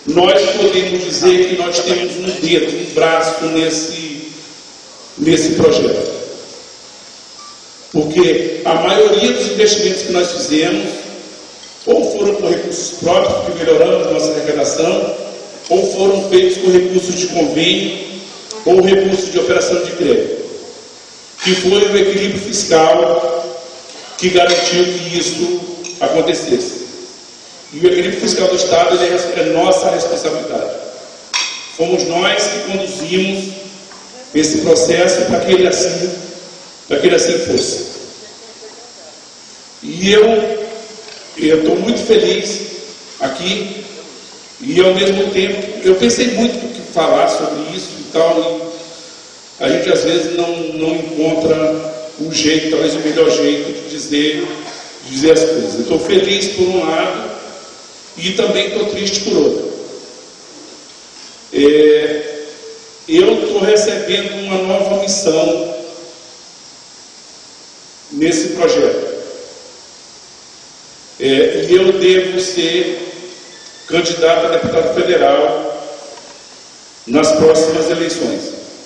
nós podemos dizer que nós temos um dedo, um braço nesse projeto. Porque a maioria dos investimentos que nós fizemos, ou foram com recursos próprios, porque melhoramos a nossa arrecadação, ou foram feitos com recursos de convênio, ou recursos de operação de crédito, que foi o equilíbrio fiscal que garantiu que isso acontecesse. E o equilíbrio fiscal do Estado é nossa responsabilidade. Fomos nós que conduzimos esse processo para que ele assim fosse. E eu estou muito feliz aqui, e ao mesmo tempo eu pensei muito o que falar sobre isso e tal, e a gente às vezes não encontra um jeito, talvez o melhor jeito de dizer as coisas. Eu estou feliz por um lado e também estou triste por outro. Eu estou recebendo uma nova missão nesse projeto. E eu devo ser candidato a deputado federal nas próximas eleições.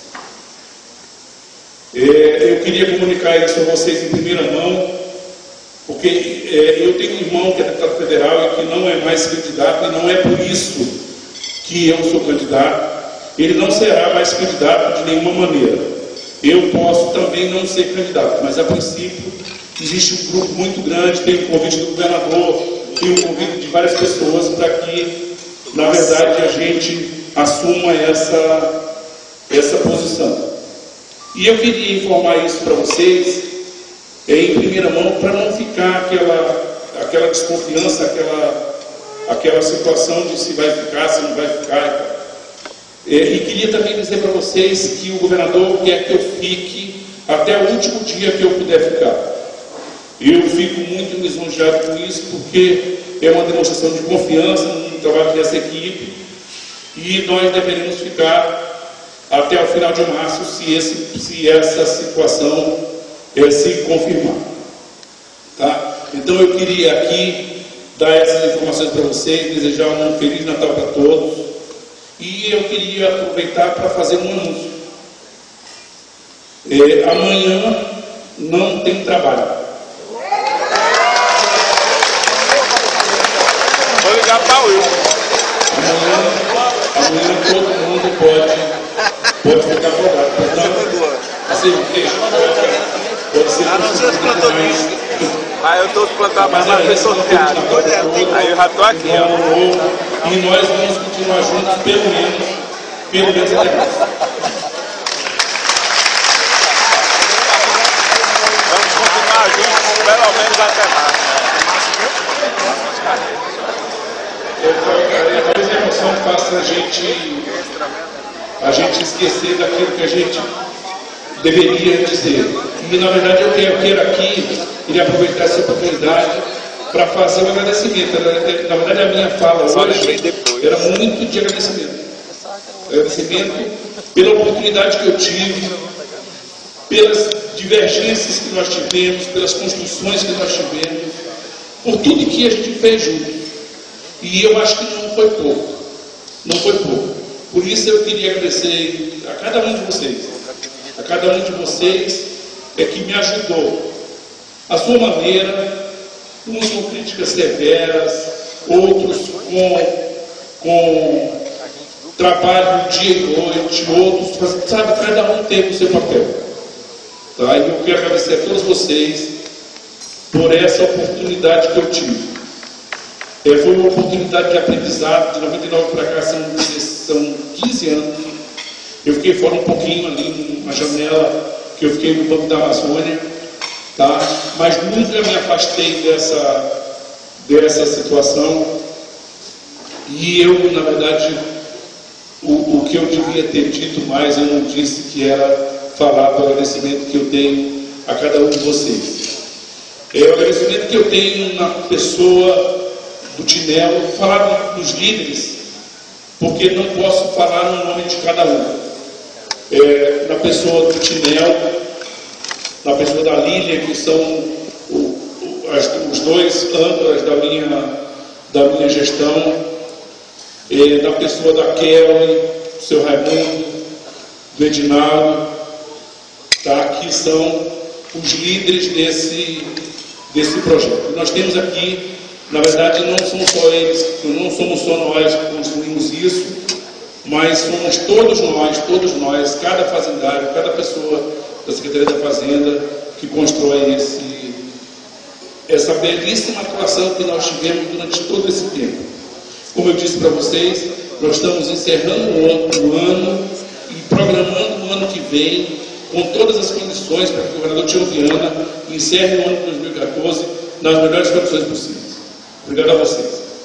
Eu queria comunicar isso a vocês em primeira mão, porque eu tenho um irmão que é deputado federal e que não é mais candidato, e não é por isso que eu sou candidato. Ele não será mais candidato de nenhuma maneira. Eu posso também não ser candidato, mas a princípio existe um grupo muito grande, tem o convite do governador, tem o convite de várias pessoas para que, na verdade, a gente assuma essa posição. E eu queria informar isso para vocês em primeira mão, para não ficar aquela desconfiança, aquela situação de se vai ficar, se não vai ficar. E queria também dizer para vocês que o governador quer que eu fique até o último dia que eu puder ficar. Eu fico muito lisonjeado com isso, porque é uma demonstração de confiança no trabalho dessa equipe, e nós deveremos ficar até o final de março, se essa situação se confirmar. Tá? Então eu queria aqui dar essas informações para vocês, desejar um Feliz Natal para todos, e eu queria aproveitar para fazer um anúncio. Amanhã não tem trabalho. Vou ligar para o Wilson. Amanhã todo mundo pode ficar folgado. Então, assim, pode ser. Ah, não sei os plantonistas. Aí eu estou plantando mais uma pessoa sorteada. Aí eu já estou aqui, ó. E nós vamos continuar juntos pelo menos até março. Vamos continuar juntos pelo menos até março. Talvez a emoção faça a gente esquecer daquilo que a gente deveria dizer. E na verdade eu quero aqui, queria aproveitar essa oportunidade para fazer um agradecimento. Na verdade a minha fala hoje era muito de agradecimento. Agradecimento pela oportunidade que eu tive, pelas divergências que nós tivemos, pelas construções que nós tivemos, por tudo que a gente fez junto. E eu acho que não foi pouco. Não foi pouco. Por isso eu queria agradecer a cada um de vocês. A cada um de vocês que me ajudou. A sua maneira, uns com críticas severas, outros com trabalho dia e noite, outros, sabe, cada um teve o seu papel. Tá? E eu quero agradecer a todos vocês por essa oportunidade que eu tive. Foi uma oportunidade de aprendizado. De 99 para cá são 15 anos. Eu fiquei fora um pouquinho ali, numa janela, que eu fiquei no Banco da Amazônia, tá? Mas nunca me afastei dessa situação. E eu, na verdade, o que eu devia ter dito mais, eu não disse, que era falar do agradecimento que eu tenho a cada um de vocês. O agradecimento que eu tenho na pessoa do Tinelo, falar dos líderes, porque não posso falar no nome de cada um. Na pessoa do Tinelo, na pessoa da Lília, que são os dois âncoras da minha gestão, da pessoa da Kelly, do seu Raimundo, do Edinaldo, tá? Que são os líderes desse projeto. Nós temos aqui, na verdade, não são só eles, não somos só nós que construímos isso, mas somos todos nós, cada fazendário, cada pessoa da Secretaria da Fazenda que constrói essa belíssima atuação que nós tivemos durante todo esse tempo. Como eu disse para vocês, nós estamos encerrando o ano e programando o ano que vem com todas as condições para que o governador Tião Viana encerre o ano de 2014 nas melhores condições possíveis. Obrigado a vocês.